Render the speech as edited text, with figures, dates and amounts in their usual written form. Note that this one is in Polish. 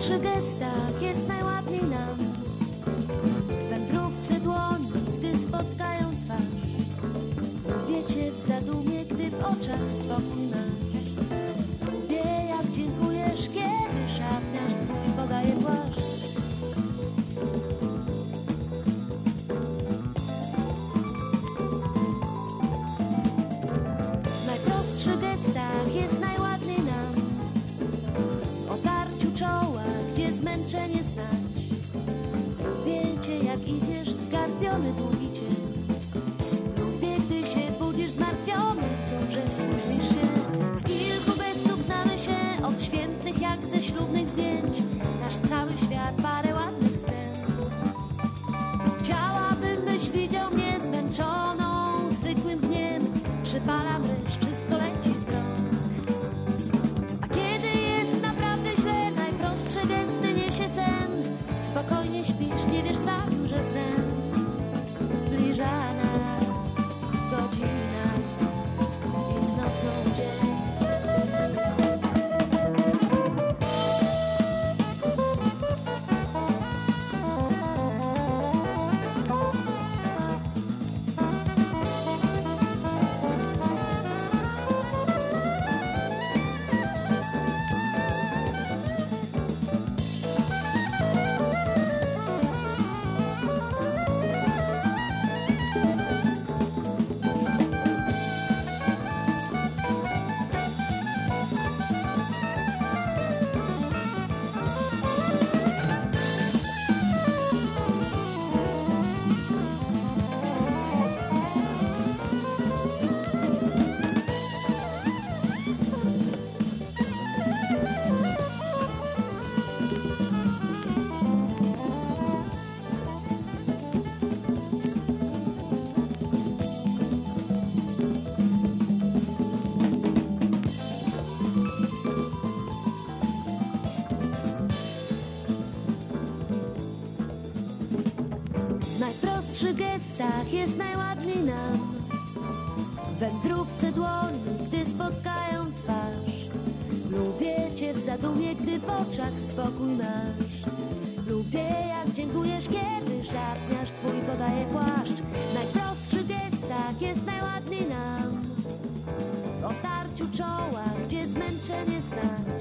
najprostszych gestach jest najładniej nam. W wędrówce dłoni, gdy spotkają twarz. Lubię cię w zadumie, gdy w oczach spokój masz. Lubię, jak dziękujesz, kiedy szatniarz twój podaje płaszcz. W najprostszych gestach jest najładniej nam. W otarciu czoła, gdzie zmęczenie znać. Lubię cię, jak idziesz zgarbiony długi dzień. Lubię, gdy się budzisz zmartwiony, że spóźnisz się. Z kilku gestów znamy się, od świętych jak ze ślubnych zdjęć. Nasz cały świat parę ładnych scen. Chciałabym, byś widział mnie zmęczoną zwykłym dniem. Przypalam ryż, wszystko leci w rąk. A kiedy jest naprawdę źle, najprostsze gesty niesie sen. Spokojnie śpisz, nie wiesz sam, że sen zbliża nas godzina i z nocą dzień. W najprostszych gestach jest najładniej nam. W wędrówce dłoni, gdy spotkają twarz. Lubię cię w zadumie, gdy w oczach spokój masz. Lubię, jak dziękujesz, kiedy szatniarz twój podaje płaszcz. W najprostszych gestach jest najładniej nam. W otarciu czoła, gdzie zmęczenie znać.